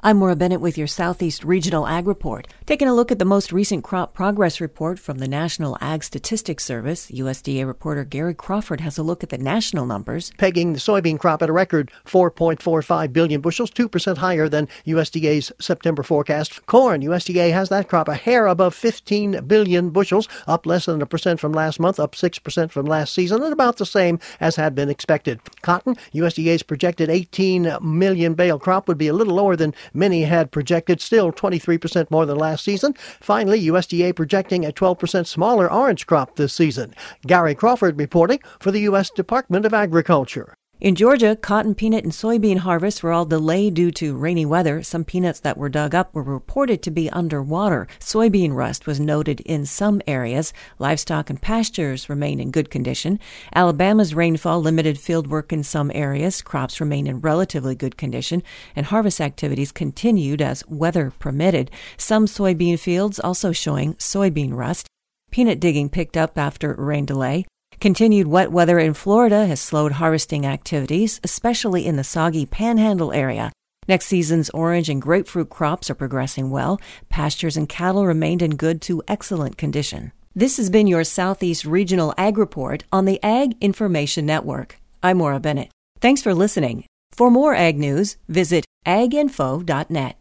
I'm Maura Bennett with your Southeast Regional Ag Report. Taking a look at the most recent crop progress report from the National Ag Statistics Service, USDA reporter Gary Crawford has a look at the national numbers. Pegging the soybean crop at a record 4.45 billion bushels, 2% higher than USDA's September forecast. Corn, USDA has that crop a hair above 15 billion bushels, up less than 1% from last month, up 6% from last season, and about the same as had been expected. Cotton, USDA's projected 18 million bale crop would be a little lower than many had projected, still 23% more than last season. Finally, USDA projecting a 12% smaller orange crop this season. Gary Crawford reporting for the U.S. Department of Agriculture. In Georgia, cotton, peanut, and soybean harvests were all delayed due to rainy weather. Some peanuts that were dug up were reported to be underwater. Soybean rust was noted in some areas. Livestock and pastures remain in good condition. Alabama's rainfall limited field work in some areas. Crops remain in relatively good condition, and harvest activities continued as weather permitted. Some soybean fields also showing soybean rust. Peanut digging picked up after rain delay. Continued wet weather in Florida has slowed harvesting activities, especially in the soggy Panhandle area. Next season's orange and grapefruit crops are progressing well. Pastures and cattle remained in good to excellent condition. This has been your Southeast Regional Ag Report on the Ag Information Network. I'm Maura Bennett. Thanks for listening. For more ag news, visit aginfo.net.